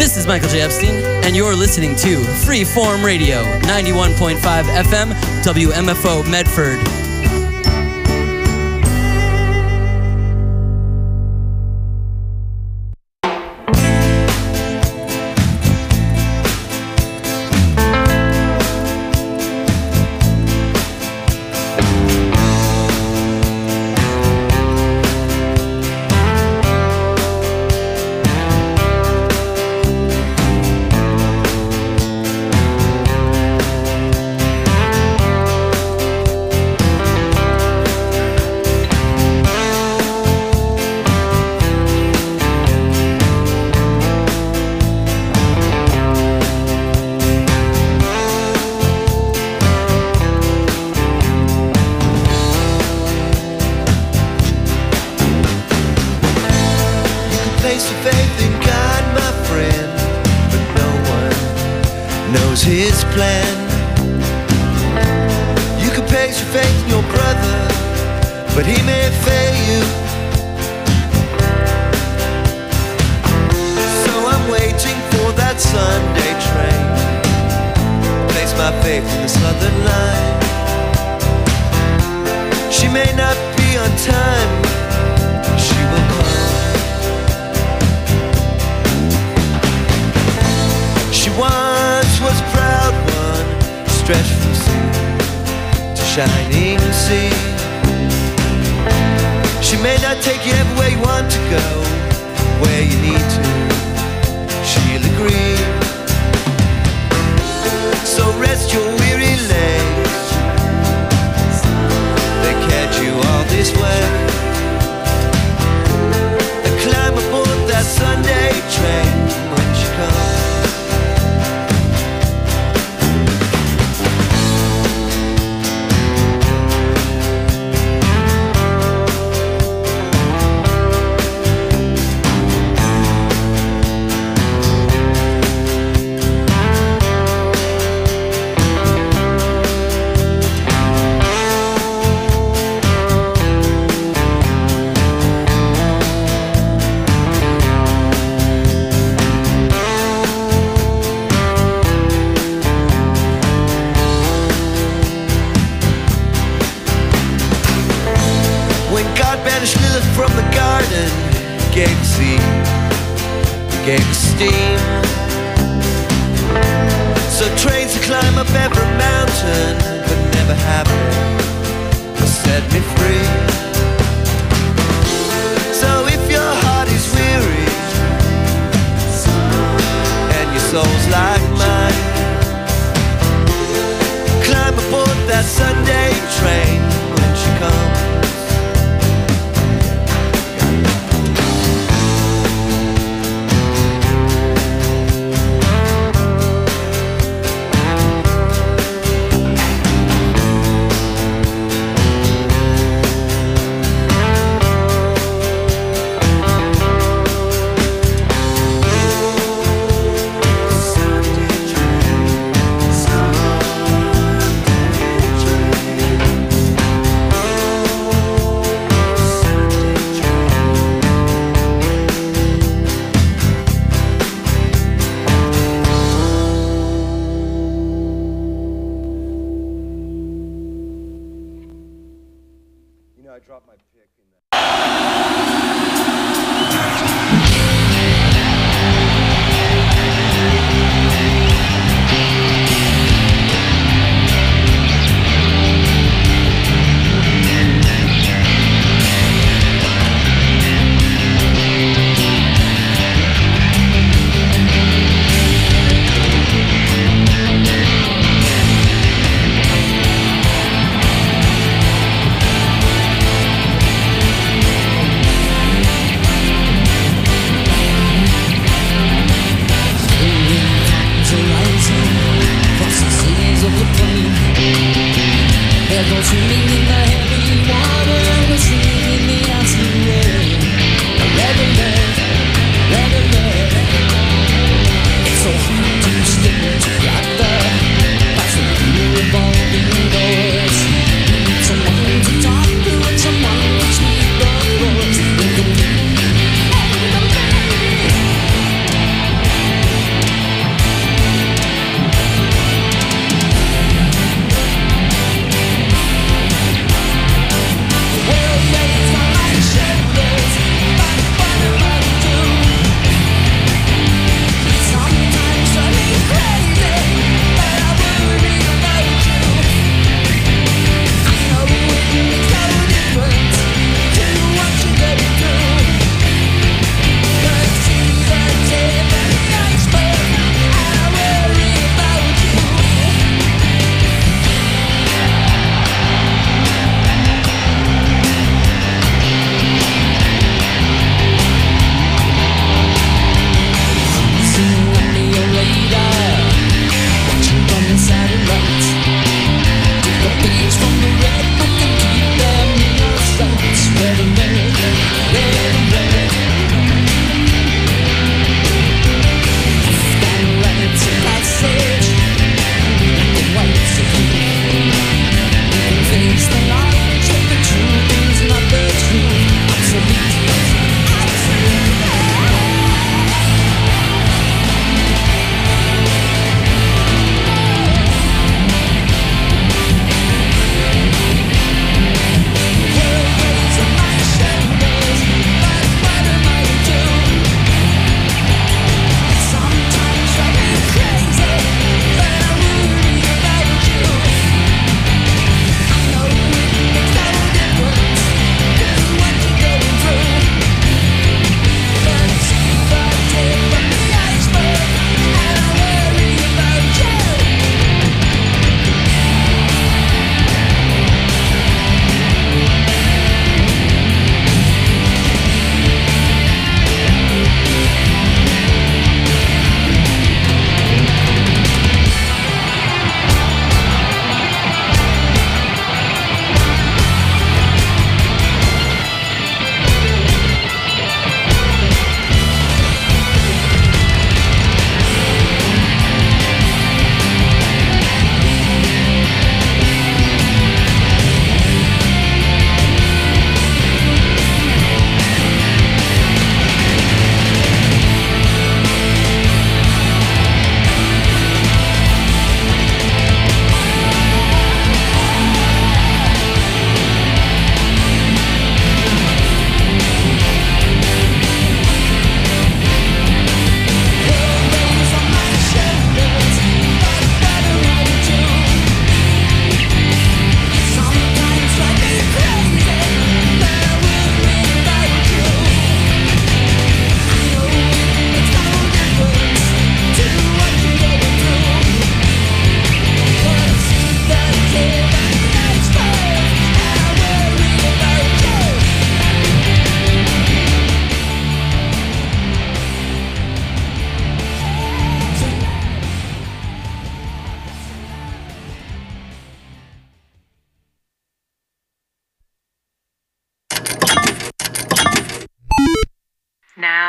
This is Michael J. Epstein, and you're listening to Freeform Radio, 91.5 FM, WMFO Medford. His plan. You can place your faith in your brother, but he may fail you. So I'm waiting for that Sunday train. Place my faith in the Southern Line. She may not be on time, she will come. She once was a proud one, stretched from sea to shining sea. She may not take you everywhere you want to go, where you need to, she'll agree. So rest your weary legs, they catch you all this way, and climb aboard that Sunday train when she comes. From the garden, gave a seed, gave a steam. So trains to climb up every mountain, but never happen to set me free. So if your heart is weary and your soul's like mine, climb aboard that Sunday train when she comes.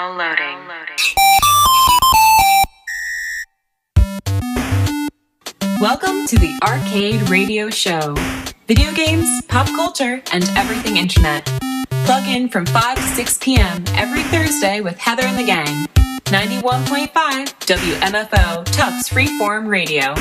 Now loading. Welcome to the Arcade Radio Show. Video games, pop culture, and everything internet. Plug in from 5 to 6 p.m. every Thursday with Heather and the gang. 91.5 WMFO Tufts Freeform Radio.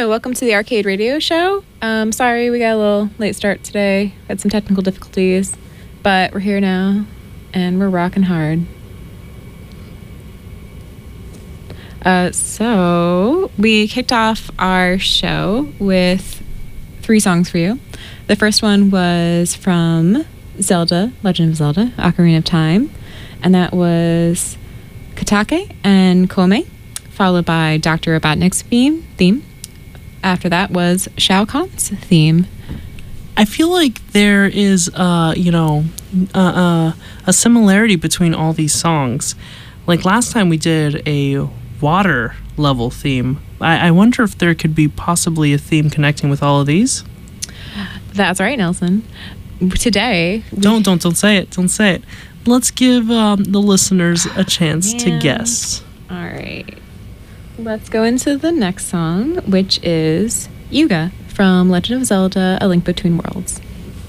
So welcome to the Arcade Radio Show. Sorry we got a little late start today. Had some technical difficulties, but we're here now, and we're rocking hard. So we kicked off our show with 3 songs for you. The first one was from Zelda, Legend of Zelda, Ocarina of Time, and that was Katake and Kome, followed by Dr. Robotnik's theme. After that was Shao Kahn's theme. I feel like there is, a similarity between all these songs. Like last time we did a water level theme. I wonder if there could be possibly a theme connecting with all of these. That's right, Nelson. Today... Don't say it. Don't say it. Let's give the listeners a chance to guess. All right. Let's go into the next song, which is Yuga from Legend of Zelda: A Link Between Worlds.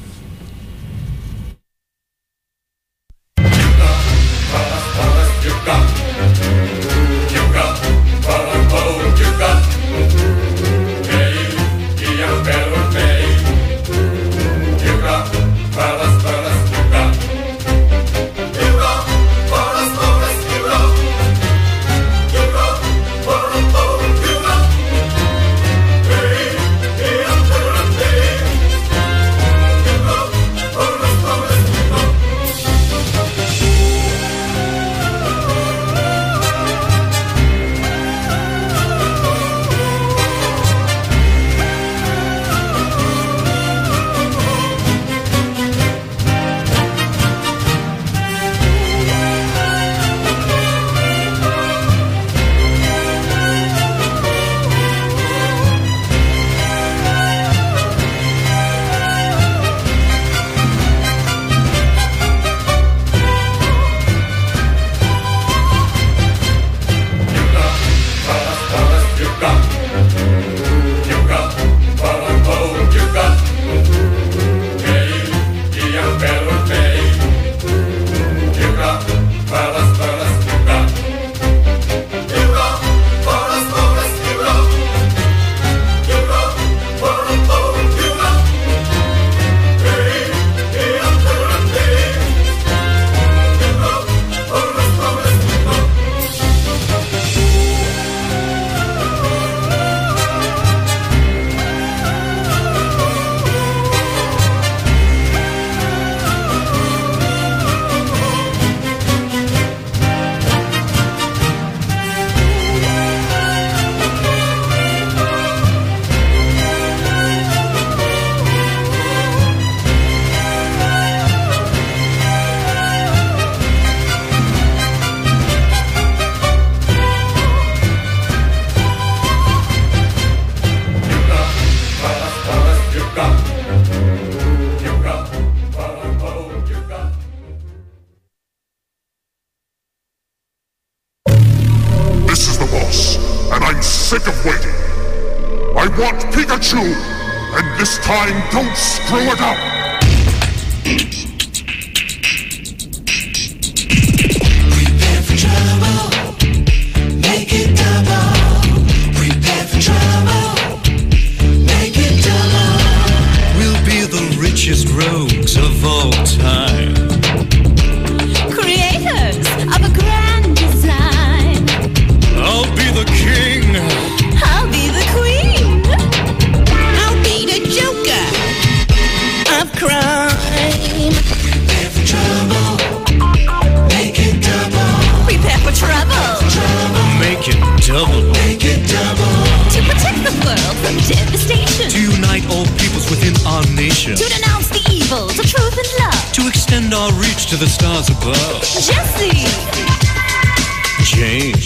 And this time, don't screw it up! Prepare for trouble, make it double. Prepare for trouble, make it double. We'll be the richest rogues of all time. Creators of a grand design. I'll be the king. I'll be the queen. I'll be the Joker of crime. Prepare for trouble, make it double. Prepare for trouble. Make it double. Make it double. To protect the world from devastation. To unite all peoples within our nation. To denounce the evils of truth and love. To extend our reach to the stars above. Jesse. Jane.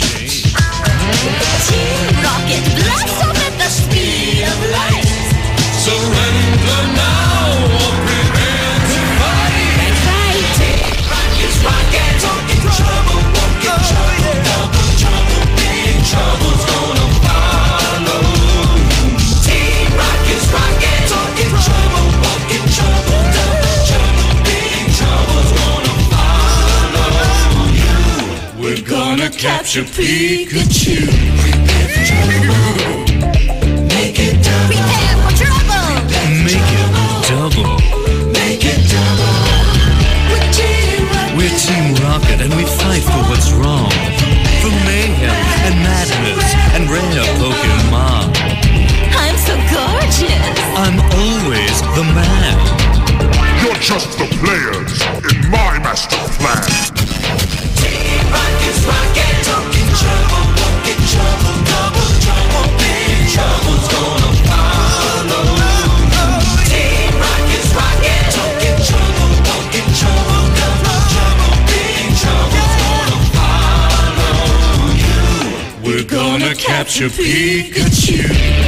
Team Rocket, blast off at the speed of light. Surrender now or prepare to fight. That's right. Team Rocket's rocket. Talking trouble, walking trouble, double trouble, big trouble's gonna follow. Team Rocket's rocket. Talking trouble, walking trouble, double trouble, big trouble's gonna follow you. We're gonna capture Pikachu. Prepare for trouble. Make Make it double. Prepare for trouble. Make it double. Make it double. With Team Rocket. We're Team Rocket and we fight for what's wrong. For mayhem and madness and rare Pokemon. I'm so gorgeous. I'm always the man. You're just the players in my master plan. Team Rocket's rockin'. Talking trouble, walking trouble, double trouble. Big trouble's gonna follow. Team Rocket's rockin'. Talking trouble, walking trouble, double trouble. Big trouble's gonna follow you. We're gonna capture Pikachu.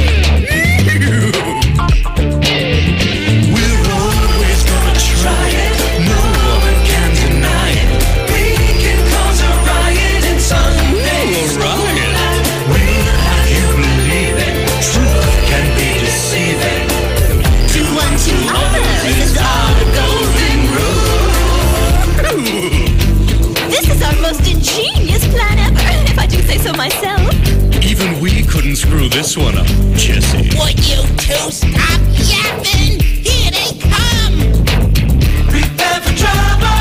We're always gonna try it. No one can deny it. We can cause a riot in Sunday's A riot. We'll have you believe it. Truth can be deceiving. Do unto others is our golden rule. This is our most ingenious plan ever, if I do say so myself. Even we couldn't screw this one up, Jesse. Would you two stop yapping? Here they come! Prepare for trouble!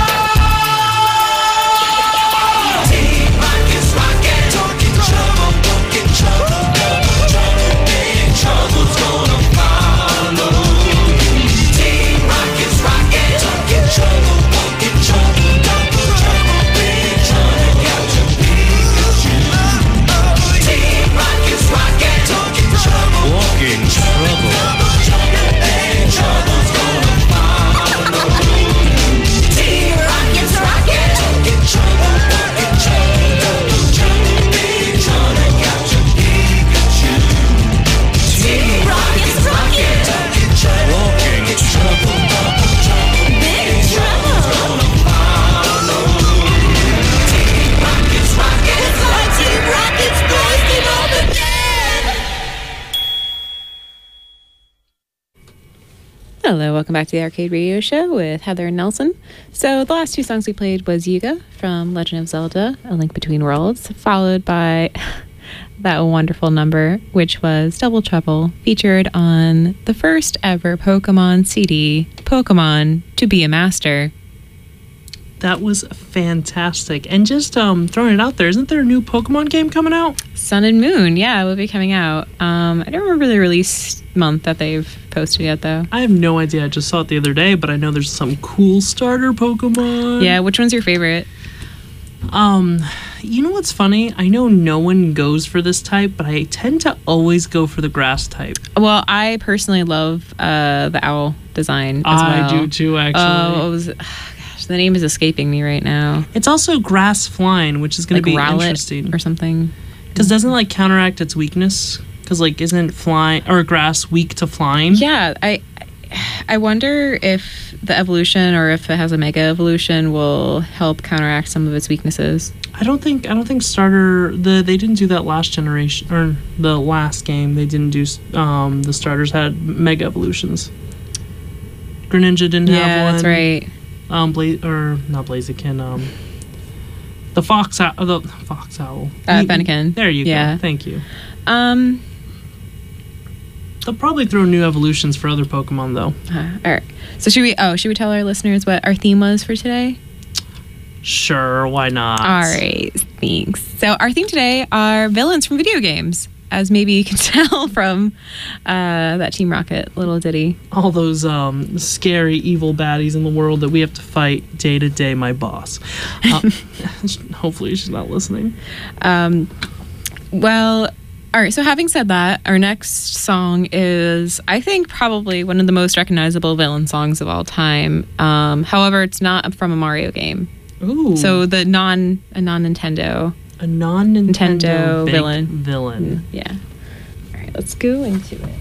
Team Rocket's rockin'. Talking trouble, walking trouble, double trouble. Big trouble's gonna follow. Team Rocket's rockin'. Talking trouble, walking trouble, double trouble. Big trouble, capture Pikachu. Team Rocket's rockin'. Talking trouble, Walking trouble. double trouble. Big trouble's gonna follow. Team Rocket's rockin'. Talking trouble, walking trouble, double trouble. Big trouble, capture Pikachu. Team Rocket's rockin'. Talking trouble, Walking trouble. double trouble. Big trouble! Gonna follow. Team Rocket's rockin'. It's my Team Rocket's bursting all the dead! Hello, welcome back to the Arcade Radio Show with Heather and Nelson. So the last two songs we played was Yuga from Legend of Zelda, A Link Between Worlds, followed by that wonderful number, which was Double Trouble, featured on the first ever Pokemon CD, Pokemon to Be a Master. That was fantastic. And just throwing it out there, isn't there a new Pokemon game coming out? Sun and Moon, yeah, it will be coming out. I don't remember the release month that they've posted yet, though. I have no idea. I just saw it the other day, but I know there's some cool starter Pokemon. Yeah, which one's your favorite? You know what's funny? I know no one goes for this type, but I tend to always go for the grass type. Well, I personally love the owl design as well. I do too, actually. Oh, gosh, the name is escaping me right now. It's also grass flying, which is going to be Rowlet interesting. or something. Because doesn't it, like, counteract its weakness? Because, like, isn't flying or grass weak to flying? Yeah, I wonder if the evolution or if it has a mega evolution will help counteract some of its weaknesses. I don't think starter they didn't do that last generation or the last game. They didn't do the starters had mega evolutions. Greninja didn't have one. Yeah, that's right. Not Blaziken. The fox owl. Fennekin. There you Yeah. go. Thank you. All They'll probably throw new evolutions for other Pokemon though. right. So should we tell our listeners what our theme was for today? Sure, why not? All right, thanks. So our theme today are villains from video games, as maybe you can tell from that Team Rocket little ditty. All those scary, evil baddies in the world that we have to fight day to day, my boss. Hopefully she's not listening. Well, all right, so having said that, our next song is, I think, probably one of the most recognizable villain songs of all time. However, it's not from a Mario game. Ooh. So a non-Nintendo a non-Nintendo villain. Yeah. All right, let's go into it.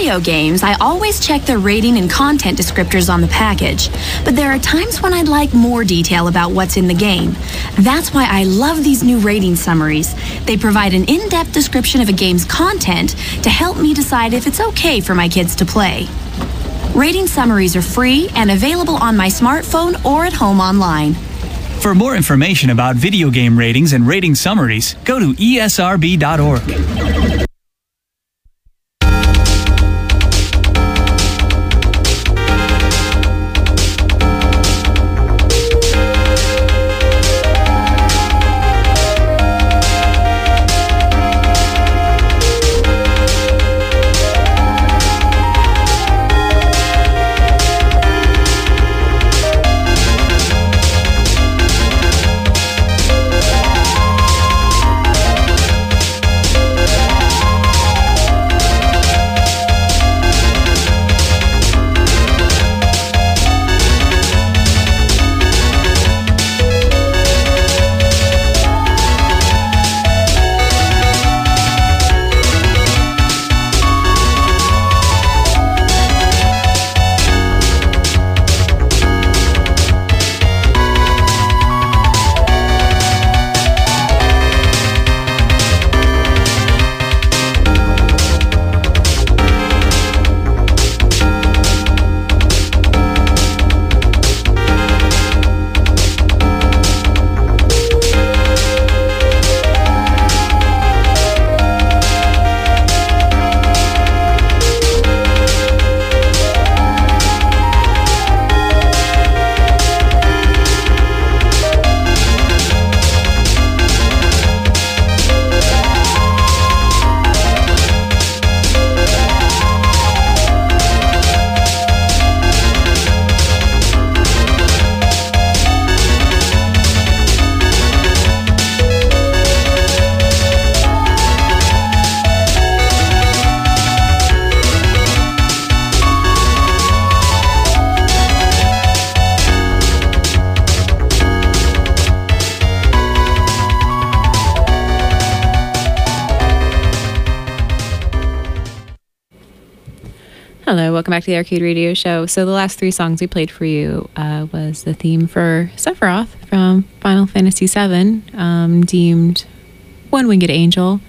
video games, I always check the rating and content descriptors on the package. But there are times when I'd like more detail about what's in the game. That's why I love these new rating summaries. They provide an in-depth description of a game's content to help me decide if it's okay for my kids to play. Rating summaries are free and available on my smartphone or at home online. For more information about video game ratings and rating summaries, go to esrb.org. Hello, welcome back to the Arcade Radio Show. So the last three songs we played for you was the theme for Sephiroth from Final Fantasy VII, deemed One Winged Angel.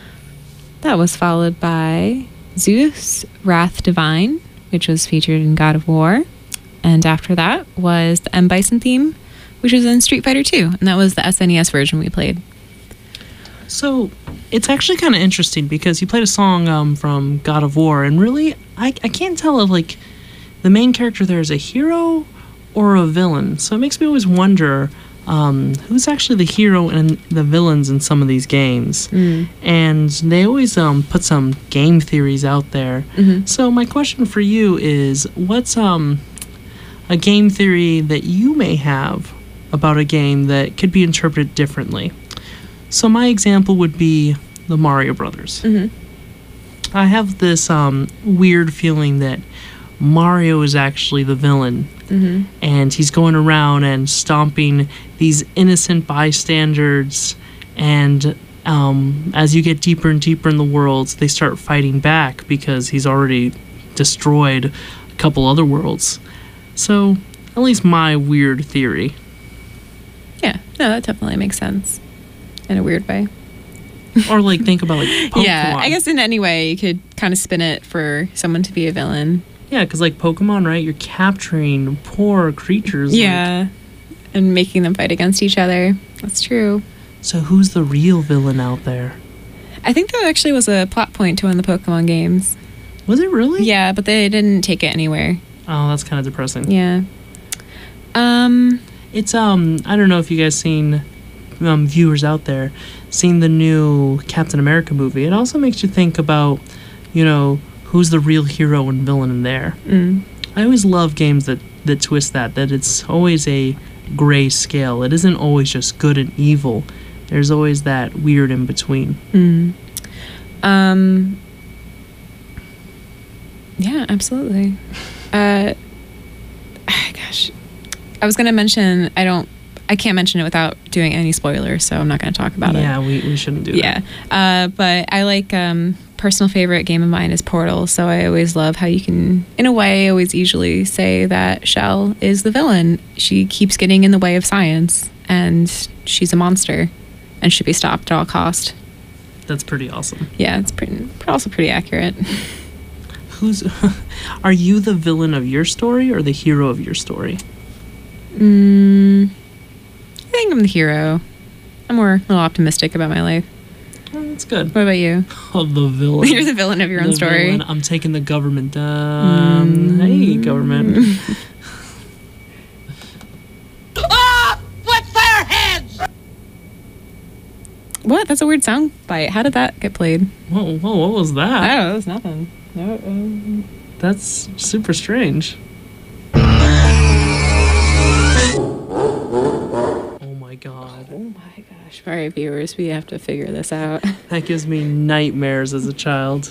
That was followed by Zeus, Wrath Divine, which was featured in God of War. And after that was the M. Bison theme, which was in Street Fighter II, and that was the SNES version we played. So it's actually kind of interesting because you played a song from God of War, and really, I can't tell if like the main character there is a hero or a villain. So it makes me always wonder who's actually the hero and the villains in some of these games. And they always put some game theories out there. So my question for you is, what's a game theory that you may have about a game that could be interpreted differently? So my example would be the Mario Brothers. I have this weird feeling that Mario is actually the villain, and he's going around and stomping these innocent bystanders, and as you get deeper and deeper in the worlds, they start fighting back because he's already destroyed a couple other worlds. So, at least my weird theory. Yeah, no, that definitely makes sense. In a weird way. Or like think about like Pokemon. Yeah, I guess in any way you could kind of spin it for someone to be a villain. Yeah, because like Pokemon, right? You're capturing poor creatures. Yeah, and making them fight against each other. That's true. So who's the real villain out there? I think that actually was a plot point to one of the Pokemon games. Was it really? Yeah, but they didn't take it anywhere. Oh, that's kind of depressing. Yeah. It's I don't know if you guys seen viewers out there seen the new Captain America movie. It also makes you think about, you know, who's the real hero and villain in there. I always love games that twist that it's always a gray scale. It isn't always just good and evil. There's always that weird in between. Yeah, absolutely. Gosh, I was gonna mention I can't mention it without doing any spoilers, so I'm not going to talk about it. Yeah, we shouldn't do that. Yeah. But I like personal favorite game of mine is Portal, so I always love how you can, in a way, always usually say that Shell is the villain. She keeps getting in the way of science, and she's a monster, and should be stopped at all cost. That's pretty awesome. Yeah, it's also pretty accurate. Are you the villain of your story or the hero of your story? I think I'm the hero. I'm a little optimistic about my life. Oh, that's good. What about you? Oh, the villain. You're the villain of your own story. Villain. I'm taking the government down. Hey, government. With their heads! What? That's a weird sound bite. How did that get played? Whoa, what was that? I don't know. It was nothing. No. That's super strange. Oh my god. Oh my gosh. All right, viewers, we have to figure this out. That gives me nightmares as a child.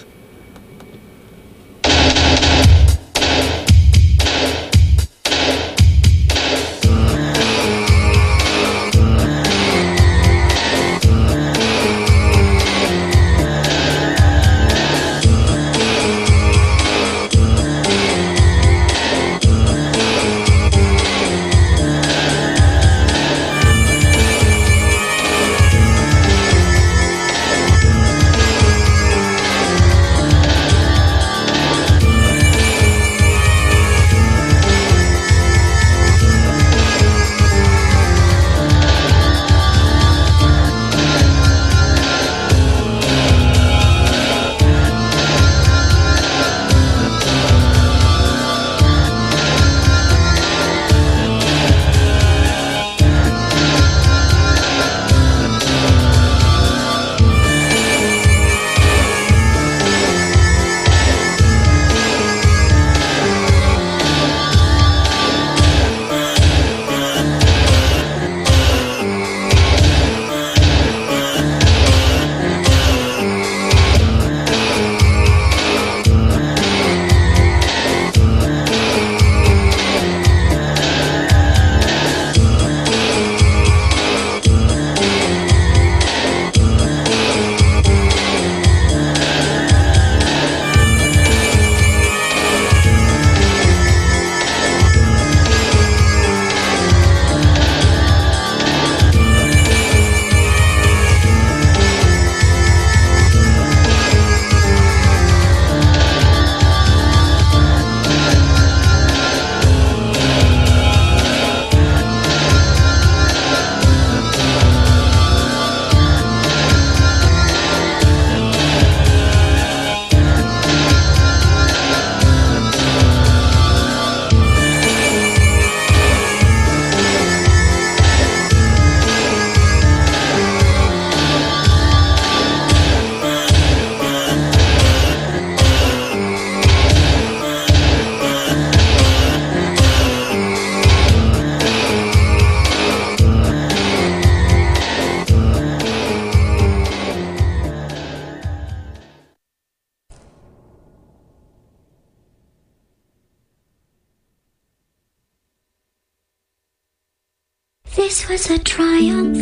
This was a triumph.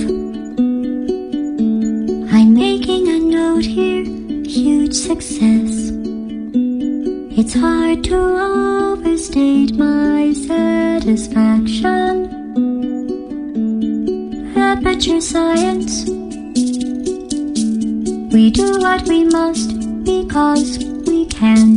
I'm making a note here, huge success. It's hard to overstate my satisfaction. Aperture science. We do what we must because we can.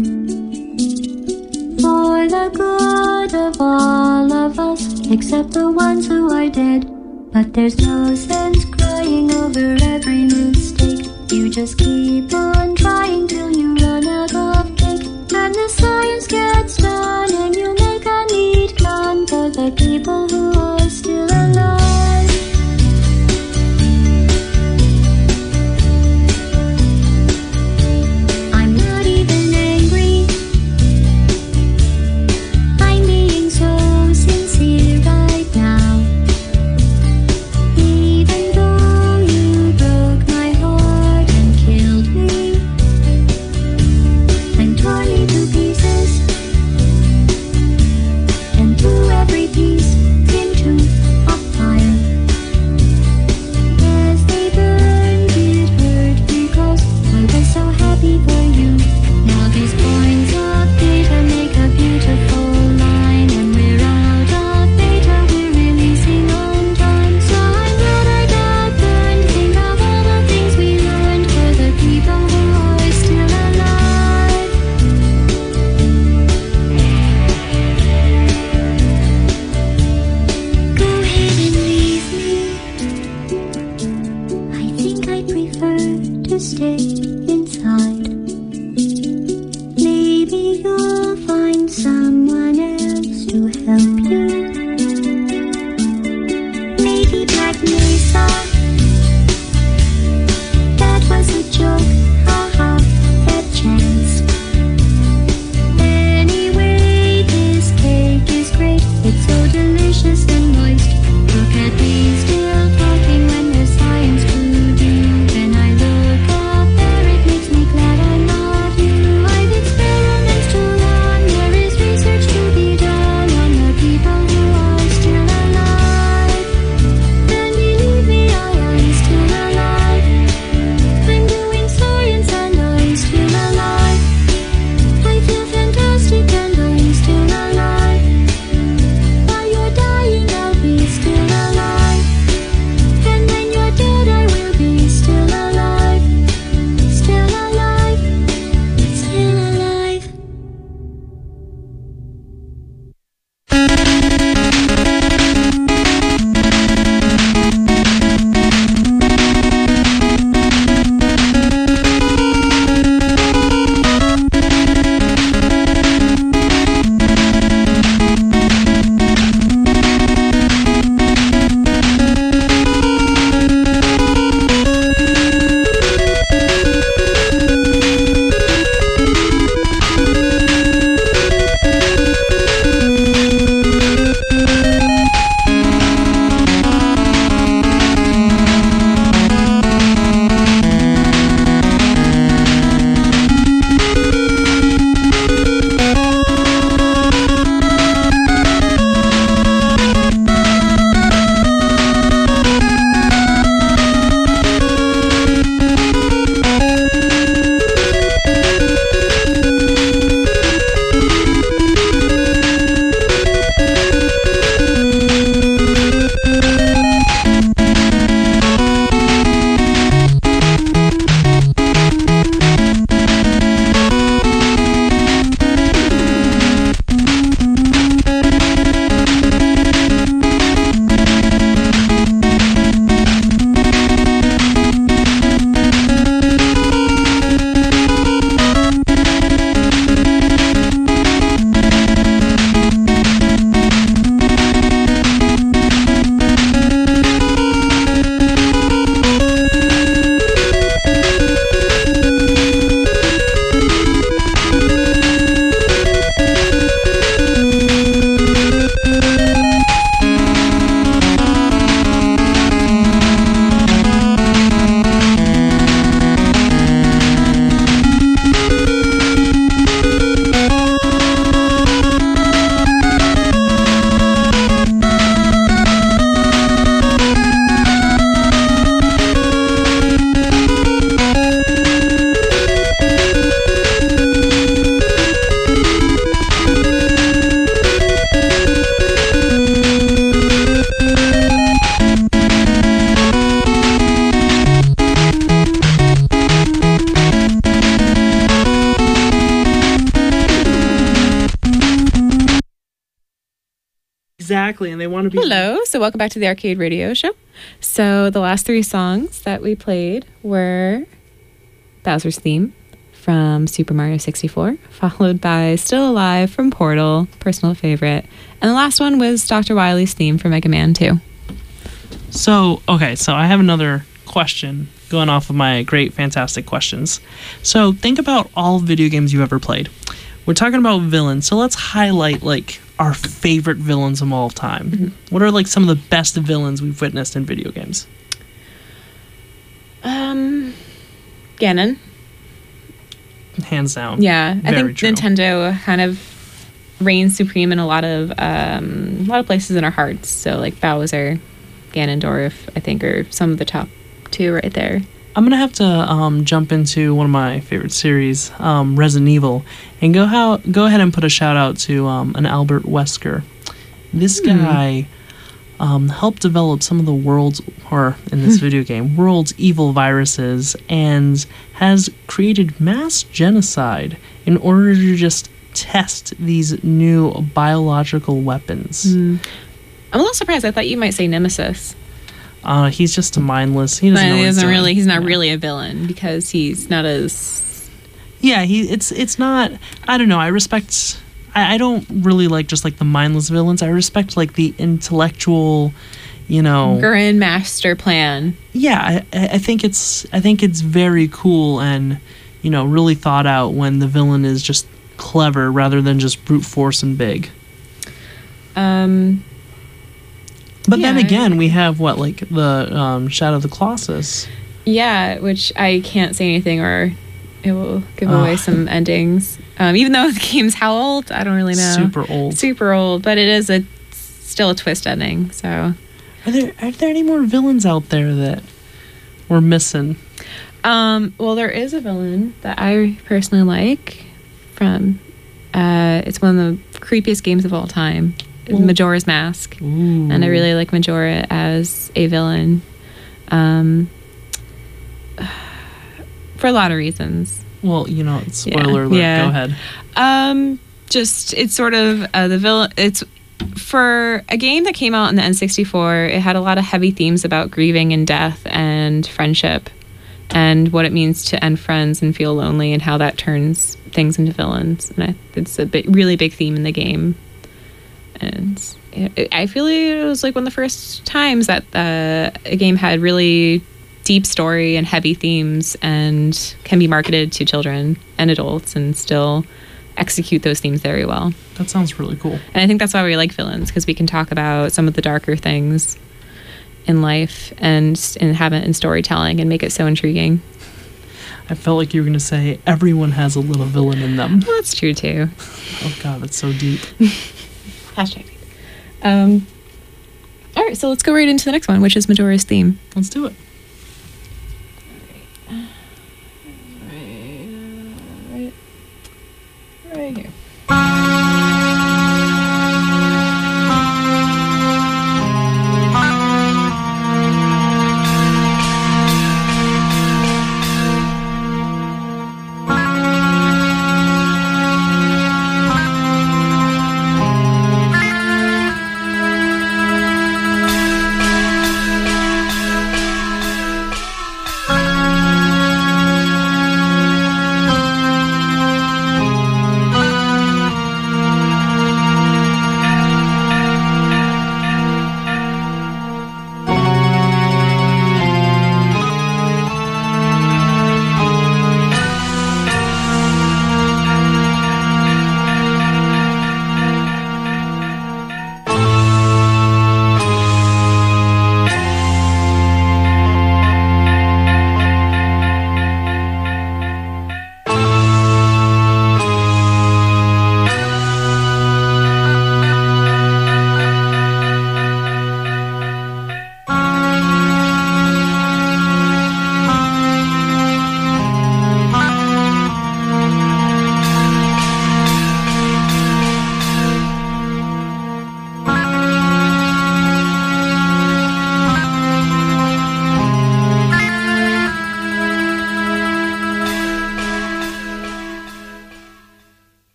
For the good of all of us, except the ones who are dead. But there's no sense crying over every mistake. You just keep on trying till you run out of cake. And the science gets done and you make a neat plan for the people who are still alive. I'm not even angry. I'm being so sincere right now. Even though you broke my heart and killed me and tore me to pieces and threw every piece into stay inside. Maybe you'll find someone else to help you. Maybe Black Mesa. That was a joke, haha, that chance. Anyway, this cake is great. It's so delicious and moist. Look at me still talking when there's science to do. When I look up there, it makes me glad I'm not you. I've experiments to run. There is research to be done on the people who are still alive. Then believe me, I am still alive. I'm doing science and I'm still alive. I feel fantastic and I'm still alive. While you're dying, I'll be still alive. And when you're dead, I will be still alive. Still alive. Still alive. Exactly, and they want to be. Hello. So welcome back to the Arcade Radio Show. So the last three songs that we played were Bowser's Theme from Super Mario 64, followed by Still Alive from Portal, personal favorite. And the last one was Dr. Wily's theme from Mega Man 2. So I have another question going off of my great, fantastic questions. So think about all video games you've ever played. We're talking about villains, so let's highlight like our favorite villains of all time. Mm-hmm. What are like some of the best villains we've witnessed in video games? Ganon. Hands down. Yeah, I think true. Nintendo kind of reigns supreme in a lot of places in our hearts. So like Bowser, Ganondorf, I think are some of the top two right there. I'm gonna have to jump into one of my favorite series, Resident Evil, and go ahead and put a shout out to an Albert Wesker. This guy helped develop some of the world's, or in this video game, world's evil viruses, and has created mass genocide in order to just test these new biological weapons. I'm a little surprised. I thought you might say Nemesis. He's just a mindless. He doesn't know what he's doing. He's not really a villain because he's not as. Yeah, it's not. I don't know. I respect. I don't really like just like the mindless villains. I respect like the intellectual, grand master plan. Yeah, I think it's very cool and really thought out when the villain is just clever rather than just brute force and big. But then again, we have the Shadow of the Colossus. Yeah, which I can't say anything or it will give away some endings. Even though the game's how old, I don't really know. Super old, but it is still a twist ending. So, are there any more villains out there that we're missing? Well, there is a villain that I personally like from. It's one of the creepiest games of all time. Majora's Mask. Ooh. And I really like Majora as a villain for a lot of reasons. Well, spoiler alert. Yeah. Go ahead. It's sort of the villain. It's for a game that came out in the N64. It had a lot of heavy themes about grieving and death and friendship and what it means to end friends and feel lonely and how that turns things into villains. And it's a really big theme in the game. And I feel like it was like one of the first times that a game had really deep story and heavy themes and can be marketed to children and adults and still execute those themes very well. That sounds really cool. And I think that's why we like villains, because we can talk about some of the darker things in life and have it in storytelling and make it so intriguing. I felt like you were going to say everyone has a little villain in them. Well, that's true too. Oh God, that's so deep. Hashtag. All right, so let's go right into the next one, which is Majora's theme. Let's do it. Right here.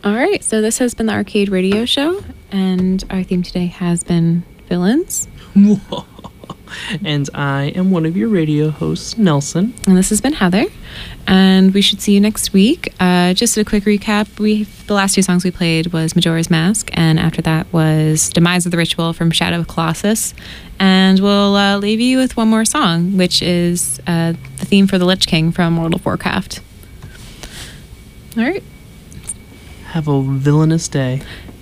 All right, so this has been the Arcade Radio Show, and our theme today has been villains. And I am one of your radio hosts, Nelson. And this has been Heather, and we should see you next week. Just a quick recap, the last two songs we played was Majora's Mask, and after that was Demise of the Ritual from Shadow of Colossus. And we'll leave you with one more song, which is the theme for the Lich King from World of Warcraft. All right. Have a villainous day.